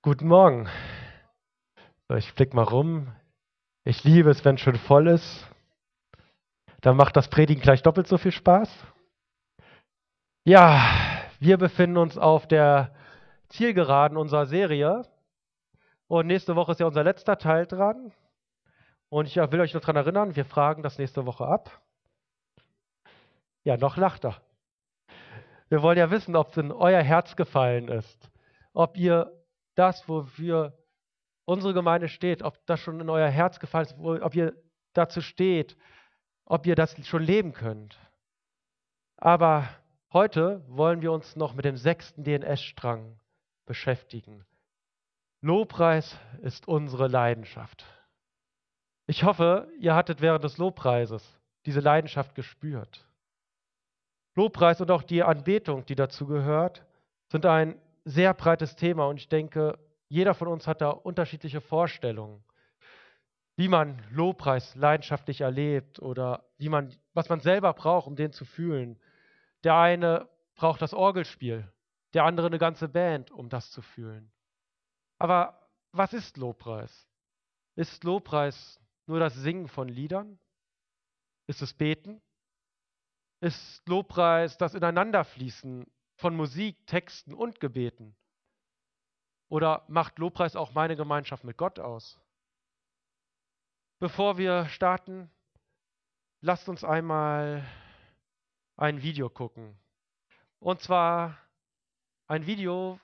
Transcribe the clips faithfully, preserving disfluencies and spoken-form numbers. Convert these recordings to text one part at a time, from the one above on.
Guten Morgen. So, ich blick mal rum. Ich liebe es, wenn es schön voll ist. Dann macht das Predigen gleich doppelt so viel Spaß. Ja, wir befinden uns auf der Zielgeraden unserer Serie. Und nächste Woche ist ja unser letzter Teil dran. Und ich will euch noch daran erinnern, wir fragen das nächste Woche ab. Ja, noch lacht er. Wir wollen ja wissen, ob es in euer Herz gefallen ist. Ob ihr das, wofür unsere Gemeinde steht, ob das schon in euer Herz gefallen ist, ob ihr dazu steht, ob ihr das schon leben könnt. Aber heute wollen wir uns noch mit dem sechsten D N S-Strang beschäftigen. Lobpreis ist unsere Leidenschaft. Ich hoffe, ihr hattet während des Lobpreises diese Leidenschaft gespürt. Lobpreis und auch die Anbetung, die dazu gehört, sind ein sehr breites Thema und ich denke, jeder von uns hat da unterschiedliche Vorstellungen, wie man Lobpreis leidenschaftlich erlebt oder wie man, was man selber braucht, um den zu fühlen. Der eine braucht das Orgelspiel, der andere eine ganze Band, um das zu fühlen. Aber was ist Lobpreis? Ist Lobpreis nur das Singen von Liedern? Ist es Beten? Ist Lobpreis das Ineinanderfließen von Musik, Texten und Gebeten? Oder macht Lobpreis auch meine Gemeinschaft mit Gott aus? Bevor wir starten, lasst uns einmal ein Video gucken. Und zwar ein Video,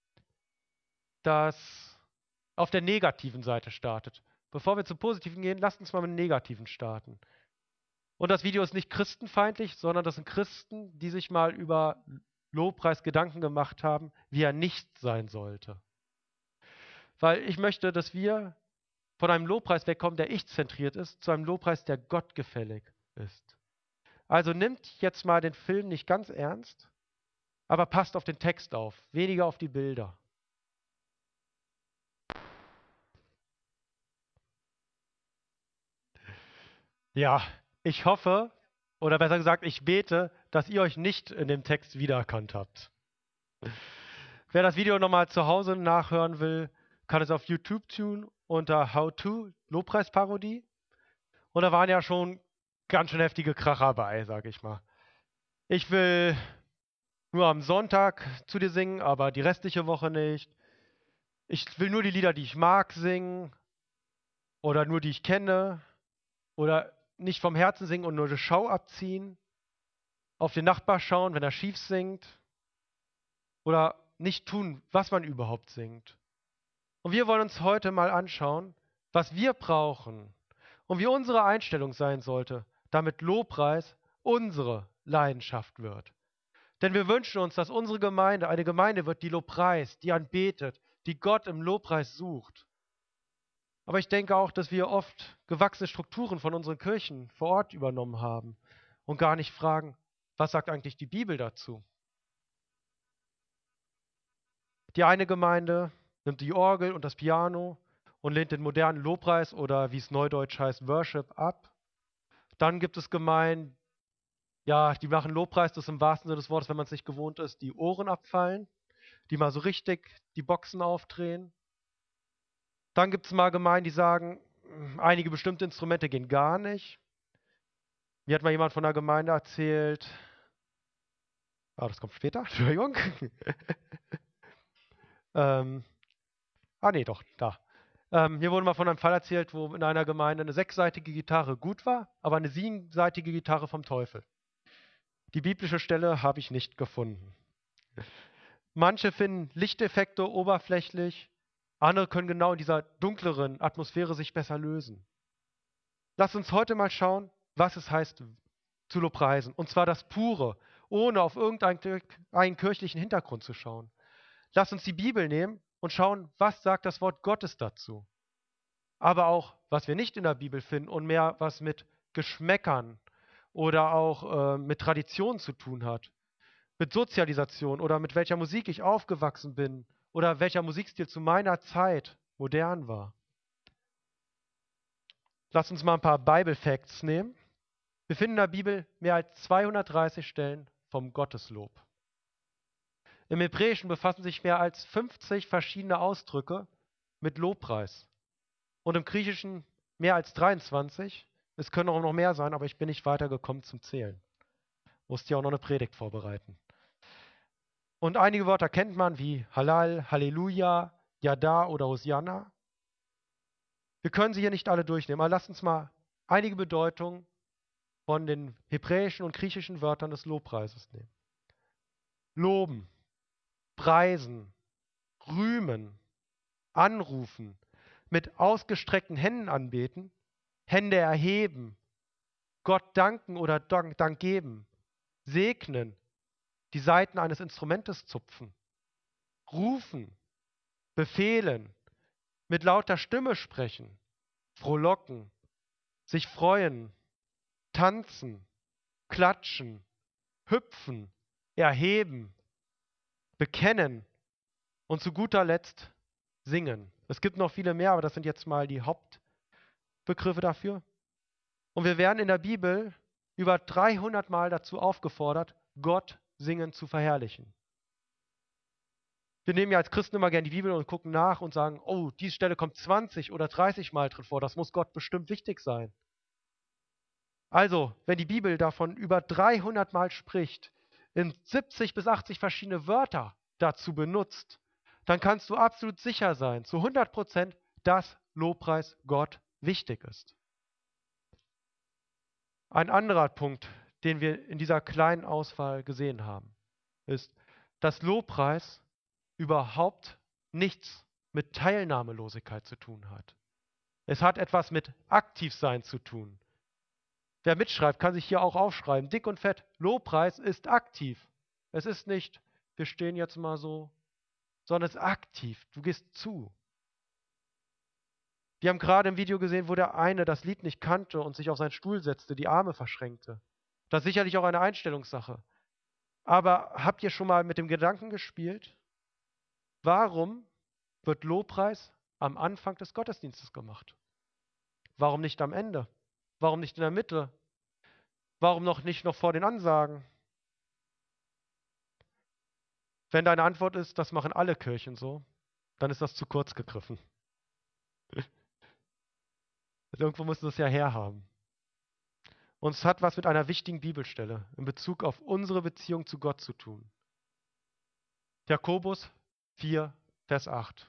das auf der negativen Seite startet. Bevor wir zum Positiven gehen, lasst uns mal mit dem Negativen starten. Und das Video ist nicht christenfeindlich, sondern das sind Christen, die sich mal über Lobpreis Gedanken gemacht haben, wie er nicht sein sollte. Weil ich möchte, dass wir von einem Lobpreis wegkommen, der ich-zentriert ist, zu einem Lobpreis, der gottgefällig ist. Also nimmt jetzt mal den Film nicht ganz ernst, aber passt auf den Text auf, weniger auf die Bilder. Ja, ich hoffe, oder besser gesagt, ich bete, dass ihr euch nicht in dem Text wiedererkannt habt. Wer das Video nochmal zu Hause nachhören will, kann es auf YouTube tun unter How to Lobpreisparodie. Und da waren ja schon ganz schön heftige Kracher bei, sag ich mal. Ich will nur am Sonntag zu dir singen, aber die restliche Woche nicht. Ich will nur die Lieder, die ich mag, singen. Oder nur die ich kenne. Oder nicht vom Herzen singen und nur die Schau abziehen. Auf den Nachbar schauen, wenn er schief singt. Oder nicht tun, was man überhaupt singt. Und wir wollen uns heute mal anschauen, was wir brauchen und wie unsere Einstellung sein sollte, damit Lobpreis unsere Leidenschaft wird. Denn wir wünschen uns, dass unsere Gemeinde eine Gemeinde wird, die Lobpreist, die anbetet, die Gott im Lobpreis sucht. Aber ich denke auch, dass wir oft gewachsene Strukturen von unseren Kirchen vor Ort übernommen haben und gar nicht fragen, was sagt eigentlich die Bibel dazu? Die eine Gemeinde nimmt die Orgel und das Piano und lehnt den modernen Lobpreis oder wie es neudeutsch heißt, Worship ab. Dann gibt es Gemeinden, ja, die machen Lobpreis, das ist im wahrsten Sinne des Wortes, wenn man es nicht gewohnt ist, die Ohren abfallen, die mal so richtig die Boxen aufdrehen. Dann gibt es mal Gemeinden, die sagen, einige bestimmte Instrumente gehen gar nicht. Mir hat mal jemand von einer Gemeinde erzählt, ah, das kommt später, Entschuldigung. ähm, ah, nee, doch, da. Ähm, hier wurde mal von einem Fall erzählt, wo in einer Gemeinde eine sechsseitige Gitarre gut war, aber eine siebenseitige Gitarre vom Teufel. Die biblische Stelle habe ich nicht gefunden. Manche finden Lichteffekte oberflächlich, andere können genau in dieser dunkleren Atmosphäre sich besser lösen. Lass uns heute mal schauen, was es heißt, zu Lobpreisen. Und zwar das Pure, ohne auf irgendeinen kirchlichen Hintergrund zu schauen. Lass uns die Bibel nehmen und schauen, was sagt das Wort Gottes dazu. Aber auch, was wir nicht in der Bibel finden und mehr was mit Geschmäckern oder auch äh, mit Tradition zu tun hat. Mit Sozialisation oder mit welcher Musik ich aufgewachsen bin oder welcher Musikstil zu meiner Zeit modern war. Lass uns mal ein paar Bible Facts nehmen. Wir finden in der Bibel mehr als zweihundertdreißig Stellen vom Gotteslob. Im Hebräischen befassen sich mehr als fünfzig verschiedene Ausdrücke mit Lobpreis. Und im Griechischen mehr als dreiundzwanzig. Es können auch noch mehr sein, aber ich bin nicht weitergekommen zum Zählen. Musste ja auch noch eine Predigt vorbereiten. Und einige Wörter kennt man wie Halal, Halleluja, Yada oder Hosianna. Wir können sie hier nicht alle durchnehmen, aber lasst uns mal einige Bedeutungen von den hebräischen und griechischen Wörtern des Lobpreises nehmen. Loben, preisen, rühmen, anrufen, mit ausgestreckten Händen anbeten, Hände erheben, Gott danken oder Dank, Dank geben, segnen, die Saiten eines Instrumentes zupfen, rufen, befehlen, mit lauter Stimme sprechen, frohlocken, sich freuen, tanzen, klatschen, hüpfen, erheben, bekennen und zu guter Letzt singen. Es gibt noch viele mehr, aber das sind jetzt mal die Hauptbegriffe dafür. Und wir werden in der Bibel über dreihundert Mal dazu aufgefordert, Gott singend zu verherrlichen. Wir nehmen ja als Christen immer gerne die Bibel und gucken nach und sagen, oh, diese Stelle kommt zwanzig oder dreißig Mal drin vor, das muss Gott bestimmt wichtig sein. Also, wenn die Bibel davon über dreihundert Mal spricht, in siebzig bis achtzig verschiedene Wörter dazu benutzt, dann kannst du absolut sicher sein, zu hundert Prozent, dass Lobpreis Gott wichtig ist. Ein anderer Punkt, den wir in dieser kleinen Auswahl gesehen haben, ist, dass Lobpreis überhaupt nichts mit Teilnahmelosigkeit zu tun hat. Es hat etwas mit Aktivsein zu tun. Wer mitschreibt, kann sich hier auch aufschreiben, dick und fett, Lobpreis ist aktiv. Es ist nicht, wir stehen jetzt mal so, sondern es ist aktiv. Du gehst zu. Wir haben gerade im Video gesehen, wo der eine das Lied nicht kannte und sich auf seinen Stuhl setzte, die Arme verschränkte. Das ist sicherlich auch eine Einstellungssache. Aber habt ihr schon mal mit dem Gedanken gespielt, warum wird Lobpreis am Anfang des Gottesdienstes gemacht? Warum nicht am Ende? Warum nicht in der Mitte? Warum noch nicht noch vor den Ansagen? Wenn deine Antwort ist, das machen alle Kirchen so, dann ist das zu kurz gegriffen. Irgendwo musst du es ja herhaben. Und es hat was mit einer wichtigen Bibelstelle in Bezug auf unsere Beziehung zu Gott zu tun. Jakobus vier, Vers acht.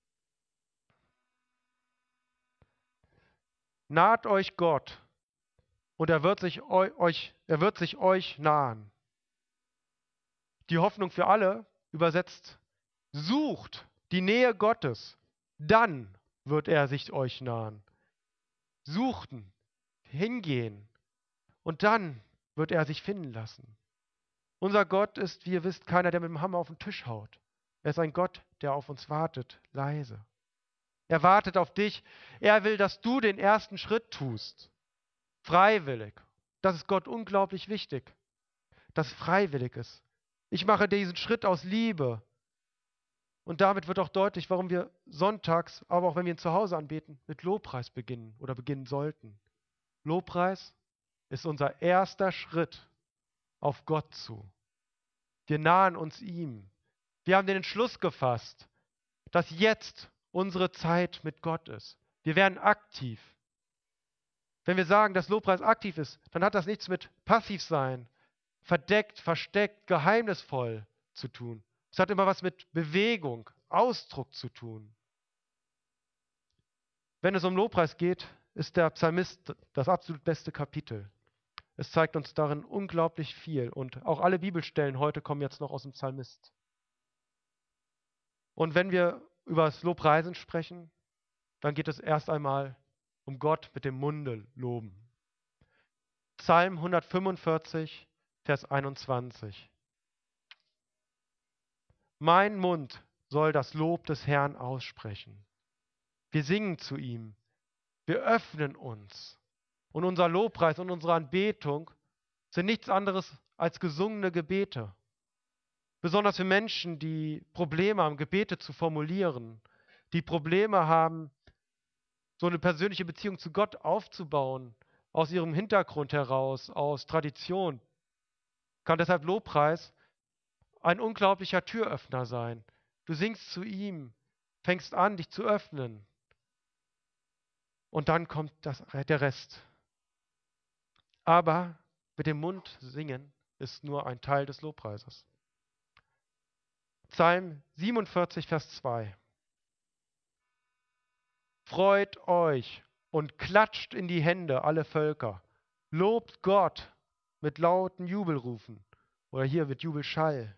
Naht euch Gott, und er wird sich euch, er wird sich euch nahen. Die Hoffnung für alle übersetzt, sucht die Nähe Gottes, dann wird er sich euch nahen. Suchten, hingehen, und dann wird er sich finden lassen. Unser Gott ist, wie ihr wisst, keiner, der mit dem Hammer auf den Tisch haut. Er ist ein Gott, der auf uns wartet, leise. Er wartet auf dich. Er will, dass du den ersten Schritt tust. Freiwillig. Das ist Gott unglaublich wichtig, dass es freiwillig ist. Ich mache diesen Schritt aus Liebe. Und damit wird auch deutlich, warum wir sonntags, aber auch wenn wir ihn zu Hause anbeten, mit Lobpreis beginnen oder beginnen sollten. Lobpreis ist unser erster Schritt auf Gott zu. Wir nahen uns ihm. Wir haben den Entschluss gefasst, dass jetzt unsere Zeit mit Gott ist. Wir werden aktiv. Wenn wir sagen, dass Lobpreis aktiv ist, dann hat das nichts mit passiv sein, verdeckt, versteckt, geheimnisvoll zu tun. Es hat immer was mit Bewegung, Ausdruck zu tun. Wenn es um Lobpreis geht, ist der Psalmist das absolut beste Kapitel. Es zeigt uns darin unglaublich viel und auch alle Bibelstellen heute kommen jetzt noch aus dem Psalmist. Und wenn wir über das Lobpreisen sprechen, dann geht es erst einmal um Gott mit dem Munde loben. Psalm hundertfünfundvierzig, Vers einundzwanzig. Mein Mund soll das Lob des Herrn aussprechen. Wir singen zu ihm. Wir öffnen uns. Und unser Lobpreis und unsere Anbetung sind nichts anderes als gesungene Gebete. Besonders für Menschen, die Probleme haben, Gebete zu formulieren, die Probleme haben, so eine persönliche Beziehung zu Gott aufzubauen, aus ihrem Hintergrund heraus, aus Tradition, kann deshalb Lobpreis ein unglaublicher Türöffner sein. Du singst zu ihm, fängst an, dich zu öffnen. Und dann kommt das, der Rest. Aber mit dem Mund singen ist nur ein Teil des Lobpreises. Psalm siebenundvierzig, Vers zwei. Freut euch und klatscht in die Hände, alle Völker. Lobt Gott mit lauten Jubelrufen. Oder hier wird Jubelschall.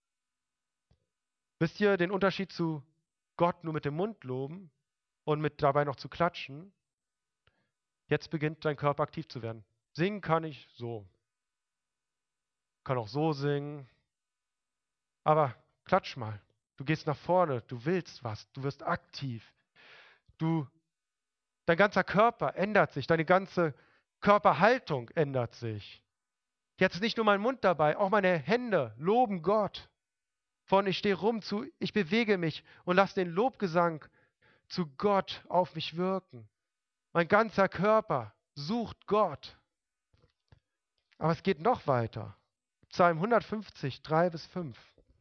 Wisst ihr den Unterschied zu Gott nur mit dem Mund loben und mit dabei noch zu klatschen? Jetzt beginnt dein Körper aktiv zu werden. Singen kann ich so. Kann auch so singen. Aber klatsch mal. Du gehst nach vorne, du willst was, du wirst aktiv. Du, dein ganzer Körper ändert sich, deine ganze Körperhaltung ändert sich. Jetzt ist nicht nur mein Mund dabei, auch meine Hände loben Gott. Von ich stehe rum zu, ich bewege mich und lasse den Lobgesang zu Gott auf mich wirken. Mein ganzer Körper sucht Gott. Aber es geht noch weiter. Psalm hundertfünfzig, drei bis fünf.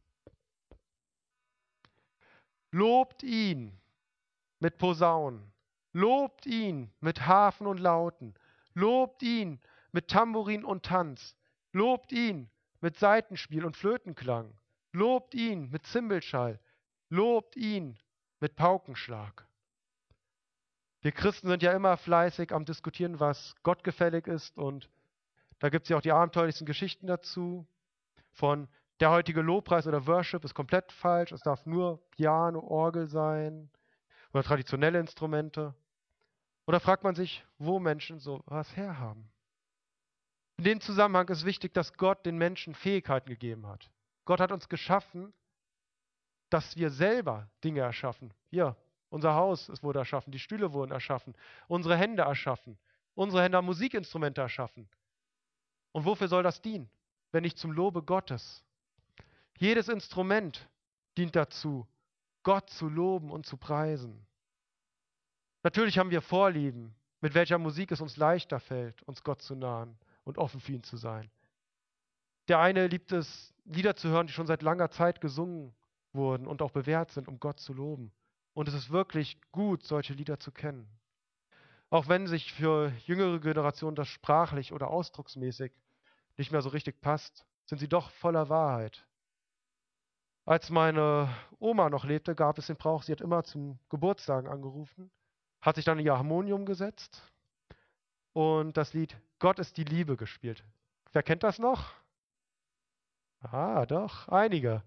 Lobt ihn mit Posaunen. Lobt ihn mit Harfen und Lauten. Lobt ihn mit Tambourin und Tanz. Lobt ihn mit Saitenspiel und Flötenklang. Lobt ihn mit Zimbelschall. Lobt ihn mit Paukenschlag. Wir Christen sind ja immer fleißig am Diskutieren, was Gott gefällig ist. Und da gibt es ja auch die abenteuerlichsten Geschichten dazu. Von der heutige Lobpreis oder Worship ist komplett falsch. Es darf nur Piano, Orgel sein oder traditionelle Instrumente. Oder fragt man sich, wo Menschen sowas herhaben. In dem Zusammenhang ist wichtig, dass Gott den Menschen Fähigkeiten gegeben hat. Gott hat uns geschaffen, dass wir selber Dinge erschaffen. Hier, unser Haus es wurde erschaffen, die Stühle wurden erschaffen, unsere Hände erschaffen, unsere Hände haben Musikinstrumente erschaffen. Und wofür soll das dienen, wenn nicht zum Lobe Gottes? Jedes Instrument dient dazu, Gott zu loben und zu preisen. Natürlich haben wir Vorlieben, mit welcher Musik es uns leichter fällt, uns Gott zu nahen und offen für ihn zu sein. Der eine liebt es, Lieder zu hören, die schon seit langer Zeit gesungen wurden und auch bewährt sind, um Gott zu loben. Und es ist wirklich gut, solche Lieder zu kennen. Auch wenn sich für jüngere Generationen das sprachlich oder ausdrucksmäßig nicht mehr so richtig passt, sind sie doch voller Wahrheit. Als meine Oma noch lebte, gab es den Brauch, sie hat immer zum Geburtstagen angerufen, hat sich dann in ihr Harmonium gesetzt und das Lied Gott ist die Liebe gespielt. Wer kennt das noch? Ah, doch, einige.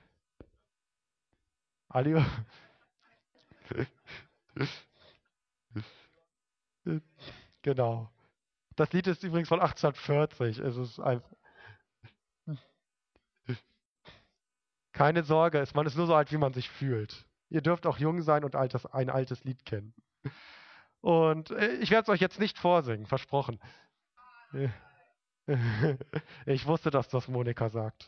Alle. Genau. Das Lied ist übrigens von achtzehnhundertvierzig. Es ist einfach. Keine Sorge, man ist nur so alt, wie man sich fühlt. Ihr dürft auch jung sein und altes, ein altes Lied kennen. Und ich werde es euch jetzt nicht vorsingen, versprochen. Ich wusste, dass das Monika sagt.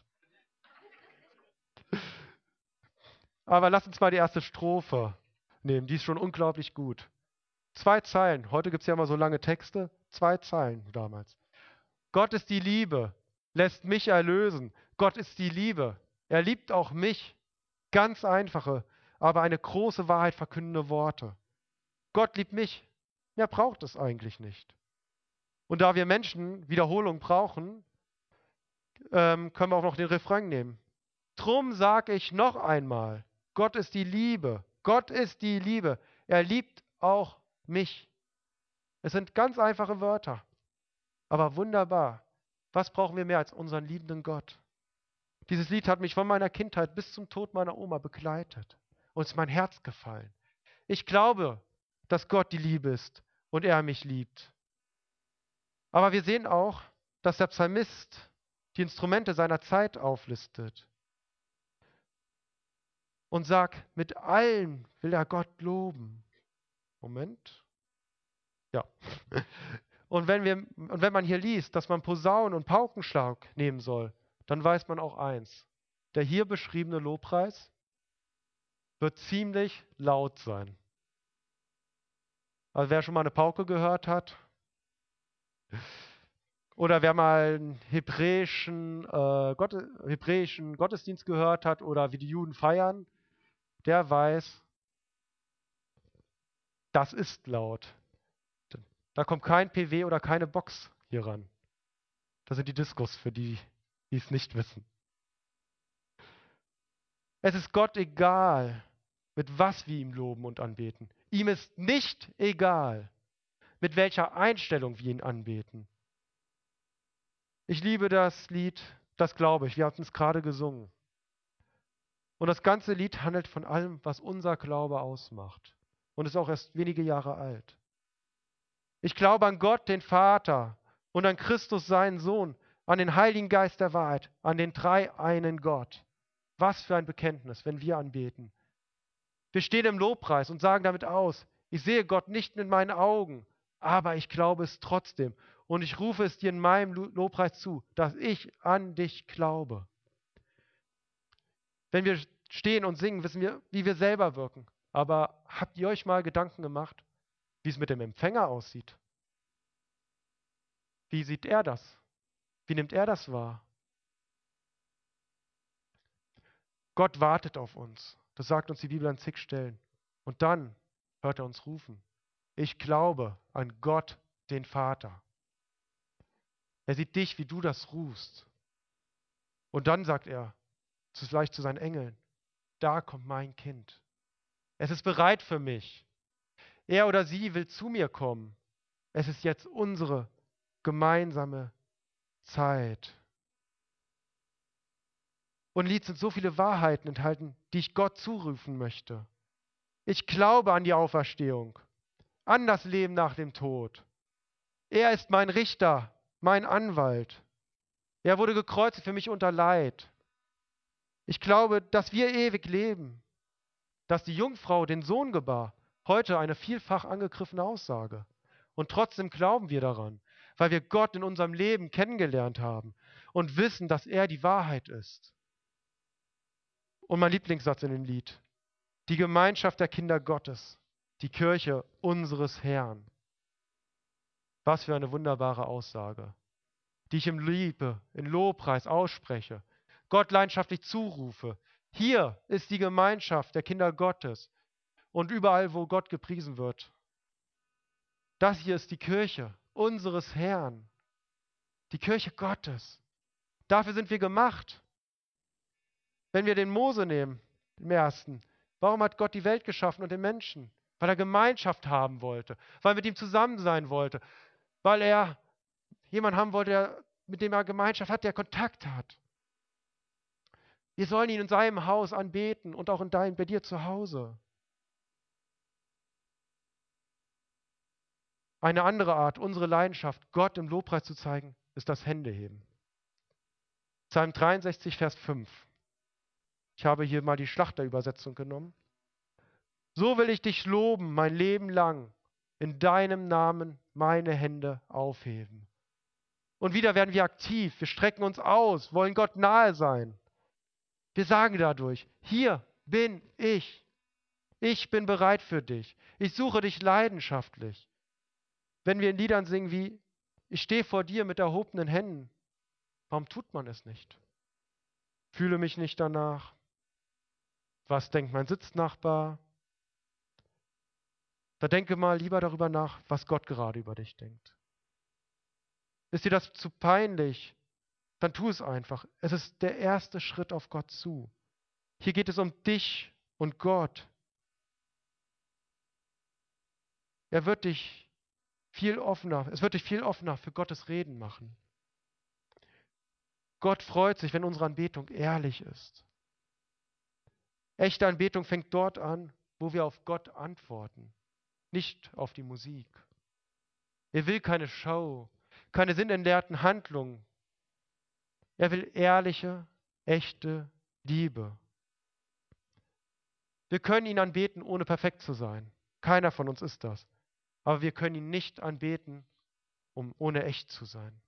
Aber lasst uns mal die erste Strophe nehmen, die ist schon unglaublich gut. Zwei Zeilen, heute gibt es ja immer so lange Texte, zwei Zeilen damals. Gott ist die Liebe, lässt mich erlösen. Gott ist die Liebe, er liebt auch mich. Ganz einfache, aber eine große Wahrheit verkündende Worte. Gott liebt mich, mehr braucht es eigentlich nicht. Und da wir Menschen Wiederholung brauchen, ähm, können wir auch noch den Refrain nehmen. Drum sage ich noch einmal, Gott ist die Liebe, Gott ist die Liebe, er liebt auch mich. Es sind ganz einfache Wörter, aber wunderbar. Was brauchen wir mehr als unseren liebenden Gott? Dieses Lied hat mich von meiner Kindheit bis zum Tod meiner Oma begleitet und ist mein Herz gefallen. Ich glaube, dass Gott die Liebe ist und er mich liebt. Aber wir sehen auch, dass der Psalmist die Instrumente seiner Zeit auflistet und sagt, mit allem will er Gott loben. Moment. Ja. Und wenn, wir, und wenn man hier liest, dass man Posaunen und Paukenschlag nehmen soll, dann weiß man auch eins. Der hier beschriebene Lobpreis wird ziemlich laut sein. Also wer schon mal eine Pauke gehört hat, Oder wer mal einen hebräischen, äh, Gott, hebräischen Gottesdienst gehört hat oder wie die Juden feiern, der weiß, das ist laut. Da kommt kein P W oder keine Box hier ran. Das sind die Diskos für die, die es nicht wissen. Es ist Gott egal, mit was wir ihm loben und anbeten. Ihm ist nicht egal, mit welcher Einstellung wir ihn anbeten. Ich liebe das Lied, das glaube ich. Wir hatten es gerade gesungen. Und das ganze Lied handelt von allem, was unser Glaube ausmacht. Und ist auch erst wenige Jahre alt. Ich glaube an Gott, den Vater, und an Christus, seinen Sohn, an den Heiligen Geist der Wahrheit, an den dreieinen Gott. Was für ein Bekenntnis, wenn wir anbeten. Wir stehen im Lobpreis und sagen damit aus, ich sehe Gott nicht mit meinen Augen, aber ich glaube es trotzdem. Und ich rufe es dir in meinem Lobpreis zu, dass ich an dich glaube. Wenn wir stehen und singen, wissen wir, wie wir selber wirken. Aber habt ihr euch mal Gedanken gemacht, wie es mit dem Empfänger aussieht? Wie sieht er das? Wie nimmt er das wahr? Gott wartet auf uns. Das sagt uns die Bibel an zig Stellen. Und dann hört er uns rufen. Ich glaube an Gott, den Vater. Er sieht dich, wie du das rufst. Und dann sagt er, vielleicht zu seinen Engeln, da kommt mein Kind. Es ist bereit für mich. Er oder sie will zu mir kommen. Es ist jetzt unsere gemeinsame Zeit. Und im Lied sind so viele Wahrheiten enthalten, die ich Gott zurufen möchte. Ich glaube an die Auferstehung, an das Leben nach dem Tod. Er ist mein Richter, mein Anwalt. Er wurde gekreuzigt für mich unter Leid. Ich glaube, dass wir ewig leben, dass die Jungfrau den Sohn gebar. Heute eine vielfach angegriffene Aussage. Und trotzdem glauben wir daran, weil wir Gott in unserem Leben kennengelernt haben und wissen, dass er die Wahrheit ist. Und mein Lieblingssatz in dem Lied: Die Gemeinschaft der Kinder Gottes, die Kirche unseres Herrn. Was für eine wunderbare Aussage, die ich im Liebe, in Lobpreis ausspreche, Gott leidenschaftlich zurufe. Hier ist die Gemeinschaft der Kinder Gottes und überall, wo Gott gepriesen wird. Das hier ist die Kirche unseres Herrn, die Kirche Gottes. Dafür sind wir gemacht. Wenn wir den Mose nehmen, den ersten, warum hat Gott die Welt geschaffen und den Menschen? Weil er Gemeinschaft haben wollte, weil er mit ihm zusammen sein wollte, weil er jemanden haben wollte, der, mit dem er Gemeinschaft hat, der Kontakt hat. Wir sollen ihn in seinem Haus anbeten und auch in dein, bei dir zu Hause. Eine andere Art, unsere Leidenschaft, Gott im Lobpreis zu zeigen, ist das Händeheben. Psalm dreiundsechzig, Vers fünf. Ich habe hier mal die Schlachterübersetzung genommen. So will ich dich loben, mein Leben lang, in deinem Namen meine Hände aufheben. Und wieder werden wir aktiv, wir strecken uns aus, wollen Gott nahe sein. Wir sagen dadurch, hier bin ich. Ich bin bereit für dich. Ich suche dich leidenschaftlich. Wenn wir in Liedern singen wie, ich stehe vor dir mit erhobenen Händen, warum tut man es nicht? Fühle mich nicht danach. Was denkt mein Sitznachbar? Da denke mal lieber darüber nach, was Gott gerade über dich denkt. Ist dir das zu peinlich? Dann tu es einfach. Es ist der erste Schritt auf Gott zu. Hier geht es um dich und Gott. Er wird dich viel offener, es wird dich viel offener für Gottes Reden machen. Gott freut sich, wenn unsere Anbetung ehrlich ist. Echte Anbetung fängt dort an, wo wir auf Gott antworten, nicht auf die Musik. Er will keine Show, keine sinnentleerten Handlungen. Er will ehrliche, echte Liebe. Wir können ihn anbeten, ohne perfekt zu sein. Keiner von uns ist das. Aber wir können ihn nicht anbeten, um ohne echt zu sein.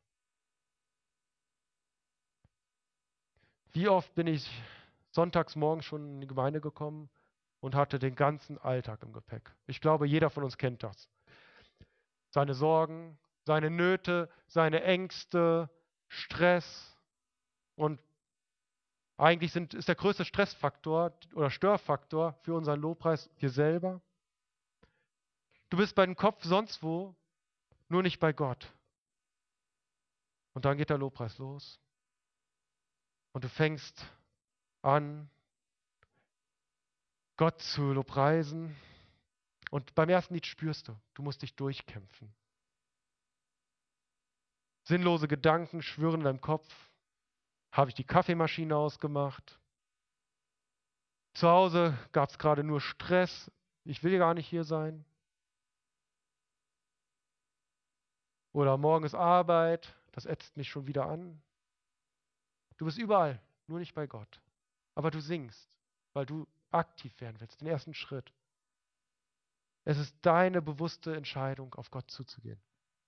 Wie oft bin ich sonntags morgens schon in die Gemeinde gekommen und hatte den ganzen Alltag im Gepäck. Ich glaube, jeder von uns kennt das. Seine Sorgen, seine Nöte, seine Ängste, Stress. Und eigentlich sind, ist der größte Stressfaktor oder Störfaktor für unseren Lobpreis wir selber. Du bist bei dem Kopf sonst wo, nur nicht bei Gott. Und dann geht der Lobpreis los. Und du fängst an, Gott zu lobpreisen. Und beim ersten Lied spürst du, du musst dich durchkämpfen. Sinnlose Gedanken schwirren in deinem Kopf. Habe ich die Kaffeemaschine ausgemacht? Zu Hause gab es gerade nur Stress. Ich will gar nicht hier sein. Oder morgen ist Arbeit. Das ätzt mich schon wieder an. Du bist überall, nur nicht bei Gott. Aber du singst, weil du aktiv werden willst, den ersten Schritt. Es ist deine bewusste Entscheidung, auf Gott zuzugehen.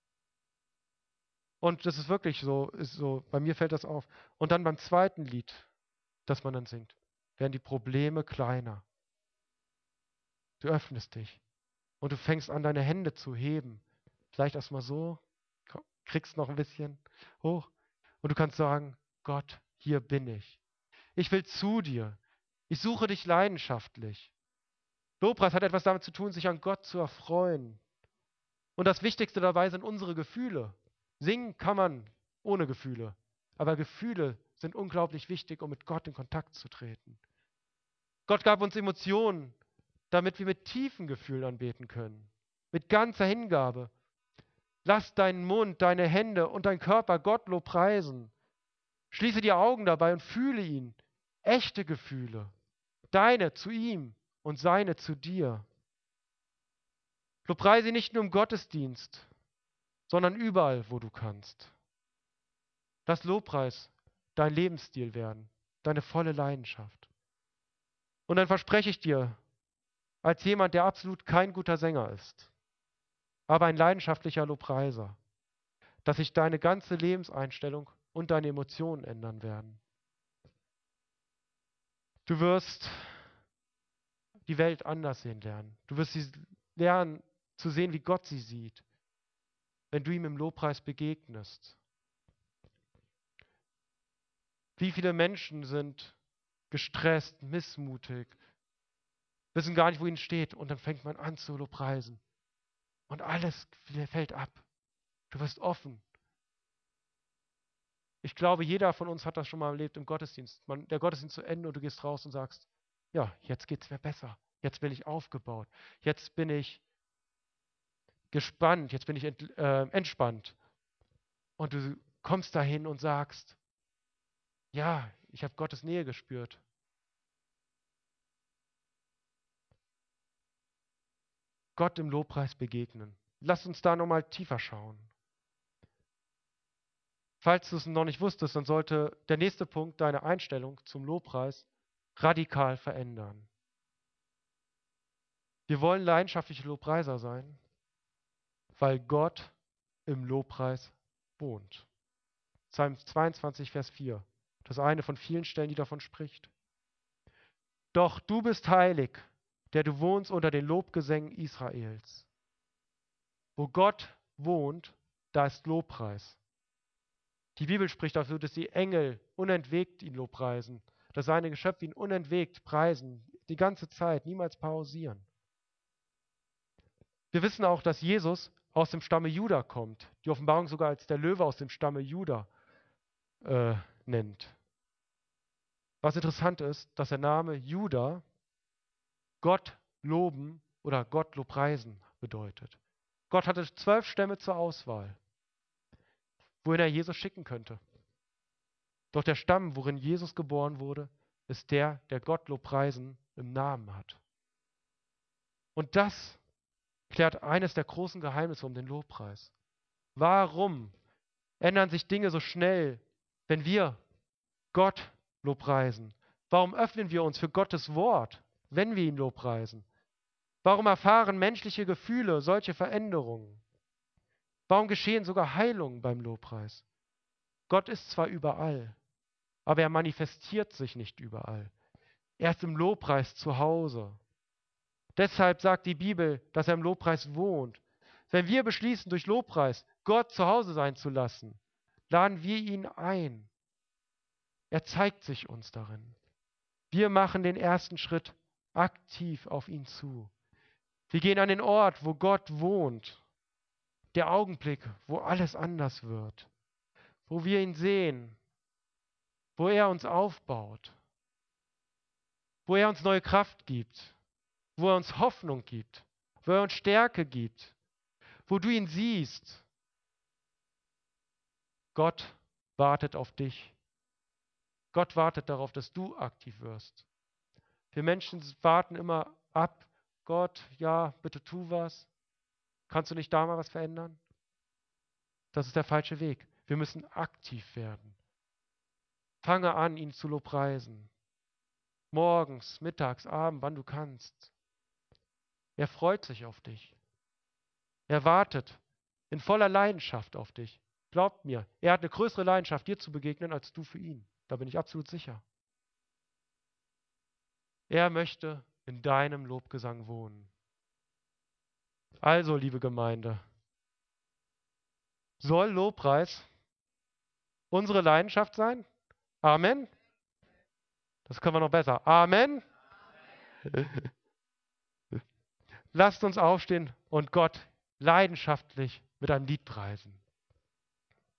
Und das ist wirklich so, ist so, bei mir fällt das auf. Und dann beim zweiten Lied, das man dann singt, werden die Probleme kleiner. Du öffnest dich und du fängst an, deine Hände zu heben. Vielleicht erstmal so, kriegst noch ein bisschen hoch und du kannst sagen, Gott, hier bin ich. Ich will zu dir. Ich suche dich leidenschaftlich. Lobpreis hat etwas damit zu tun, sich an Gott zu erfreuen. Und das Wichtigste dabei sind unsere Gefühle. Singen kann man ohne Gefühle. Aber Gefühle sind unglaublich wichtig, um mit Gott in Kontakt zu treten. Gott gab uns Emotionen, damit wir mit tiefen Gefühlen anbeten können. Mit ganzer Hingabe. Lass deinen Mund, deine Hände und dein Körper Gott lobpreisen. Schließe die Augen dabei und fühle ihn. Echte Gefühle. Deine zu ihm und seine zu dir. Lobpreise ihn nicht nur im Gottesdienst, sondern überall, wo du kannst. Lass Lobpreis dein Lebensstil werden, deine volle Leidenschaft. Und dann verspreche ich dir, als jemand, der absolut kein guter Sänger ist, aber ein leidenschaftlicher Lobpreiser, dass sich deine ganze Lebenseinstellung und deine Emotionen ändern werden. Du wirst die Welt anders sehen lernen. Du wirst sie lernen zu sehen, wie Gott sie sieht, wenn du ihm im Lobpreis begegnest. Wie viele Menschen sind gestresst, missmutig, wissen gar nicht, wo ihnen steht und dann fängt man an zu lobpreisen. Und alles fällt ab. Du wirst offen. Ich glaube, jeder von uns hat das schon mal erlebt im Gottesdienst. Man, der Gottesdienst zu Ende und du gehst raus und sagst, ja, jetzt geht es mir besser. Jetzt bin ich aufgebaut. Jetzt bin ich gespannt. Jetzt bin ich ent, äh, entspannt. Und du kommst dahin und sagst, ja, ich habe Gottes Nähe gespürt. Gott im Lobpreis begegnen. Lass uns da nochmal tiefer schauen. Falls du es noch nicht wusstest, dann sollte der nächste Punkt deine Einstellung zum Lobpreis radikal verändern. Wir wollen leidenschaftliche Lobpreiser sein, weil Gott im Lobpreis wohnt. Psalm zweiundzwanzig, Vers vier. Das ist eine von vielen Stellen, die davon spricht. Doch du bist heilig, der du wohnst unter den Lobgesängen Israels. Wo Gott wohnt, da ist Lobpreis. Die Bibel spricht dafür, dass die Engel unentwegt ihn lobpreisen, dass seine Geschöpfe ihn unentwegt preisen, die ganze Zeit, niemals pausieren. Wir wissen auch, dass Jesus aus dem Stamme Juda kommt, die Offenbarung sogar als der Löwe aus dem Stamme Juda äh, nennt. Was interessant ist, dass der Name Juda Gott loben oder Gott lobpreisen bedeutet. Gott hatte zwölf Stämme zur Auswahl, wohin er Jesus schicken könnte. Doch der Stamm, worin Jesus geboren wurde, ist der, der Gott lobpreisen im Namen hat. Und das klärt eines der großen Geheimnisse um den Lobpreis. Warum ändern sich Dinge so schnell, wenn wir Gott lobpreisen? Warum öffnen wir uns für Gottes Wort, wenn wir ihn lobpreisen? Warum erfahren menschliche Gefühle solche Veränderungen? Warum geschehen sogar Heilungen beim Lobpreis? Gott ist zwar überall, aber er manifestiert sich nicht überall. Er ist im Lobpreis zu Hause. Deshalb sagt die Bibel, dass er im Lobpreis wohnt. Wenn wir beschließen, durch Lobpreis Gott zu Hause sein zu lassen, laden wir ihn ein. Er zeigt sich uns darin. Wir machen den ersten Schritt aktiv auf ihn zu. Wir gehen an den Ort, wo Gott wohnt. Der Augenblick, wo alles anders wird. Wo wir ihn sehen. Wo er uns aufbaut. Wo er uns neue Kraft gibt. Wo er uns Hoffnung gibt. Wo er uns Stärke gibt. Wo du ihn siehst. Gott wartet auf dich. Gott wartet darauf, dass du aktiv wirst. Wir Menschen warten immer ab. Gott, ja, bitte tu was. Kannst du nicht da mal was verändern? Das ist der falsche Weg. Wir müssen aktiv werden. Fange an, ihn zu lobpreisen. Morgens, mittags, abends, wann du kannst. Er freut sich auf dich. Er wartet in voller Leidenschaft auf dich. Glaubt mir, er hat eine größere Leidenschaft, dir zu begegnen, als du für ihn. Da bin ich absolut sicher. Er möchte in deinem Lobgesang wohnen. Also, liebe Gemeinde, soll Lobpreis unsere Leidenschaft sein? Amen? Das können wir noch besser. Amen? Amen. Lasst uns aufstehen und Gott leidenschaftlich mit einem Lied preisen.